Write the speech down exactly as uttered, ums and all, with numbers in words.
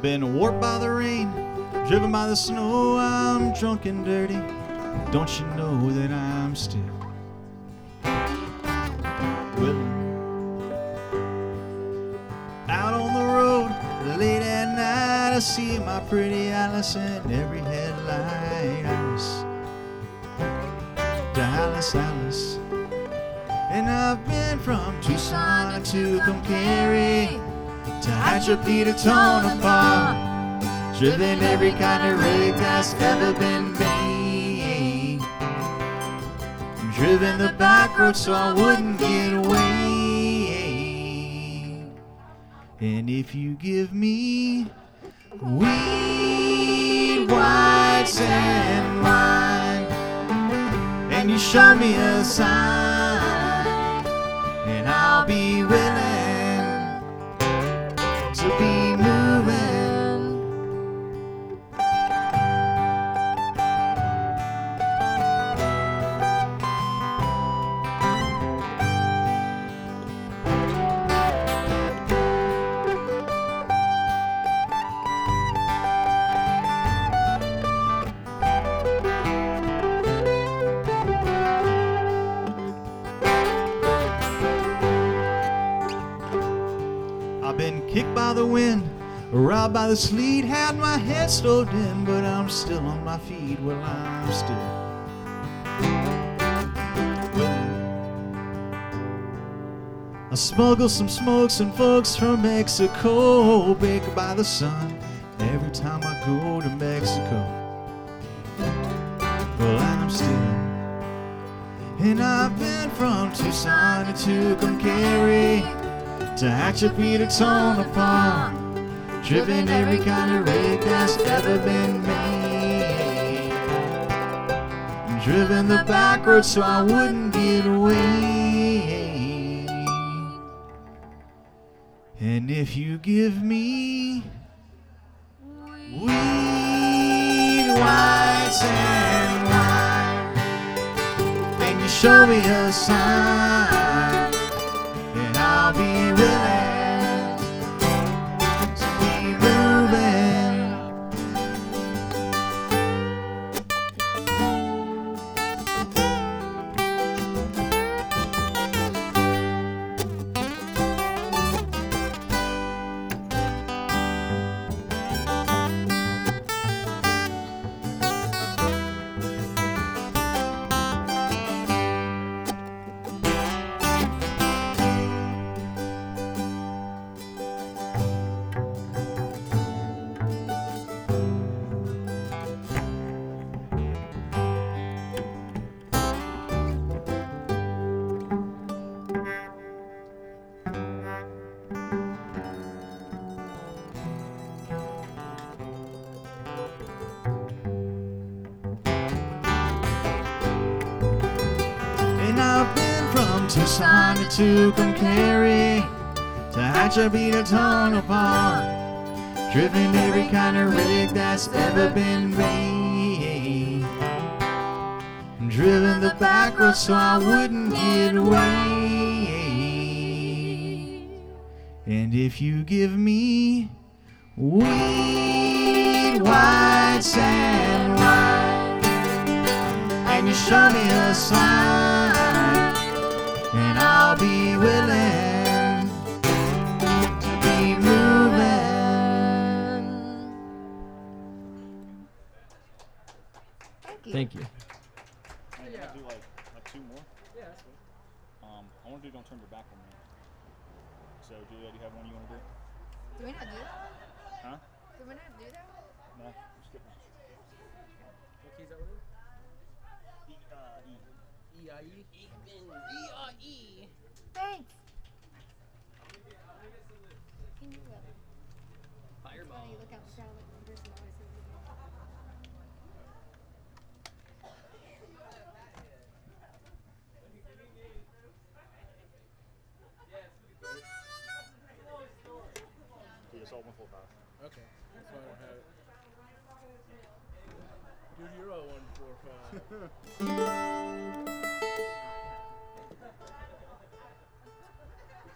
been warped by the rain, driven by the snow. I'm drunk and dirty. Don't you know that I'm still willing? Out on the road, late at night, I see my pretty Alice in every headlight. Alice, Dallas, Alice. And I've been from Tucson to Tucumcari, to Hatchapeta, Tonopah, driven every kind of rig that's ever been made, driven the back road so I wouldn't get away. And if you give me weed, whites, and wine, and you show me a sign, and I'll be willing to be moving. I've been kicked by the wind, robbed by the sleet, had my head stowed in, but I'm still on my feet. Well, I'm still willing. I smuggle some smokes and folks from Mexico, baked by the sun every time I go to Mexico. Well, I'm still. And I've been from Tucson to Tucumcari, to Hatchapeta, Tonopah, driven every kind of rig that's ever been made, driven the back road so I wouldn't get away. And if you give me weed, whites, and wine, and you show me a sign, and I'll be willing to be moving. And I've been from Tucson to Tucumcari, to Hatchapeta, Tonopah, driven every kind of rig that's ever been made, driven the back road so I wouldn't get away. And if you give me weed, whites, and wine, and you show me a sign, and I'll be willing to be moving. Thank you. Thank you. Hey, yeah. Do like, like two more? Yeah, that's good. Um, I want to do Don't Turn Your Back on Me. So, Julia, do you have one you want to do? Do we not do that? Huh? Do we not do that? No, skip one. What keys are we in? E, uh, E. E I E? E I E. Thanks. Can you look? Fireball. Funny, look how proud like one person always says it. Do this all one full five. Okay, that's why I don't have it. Do your own one, four, five.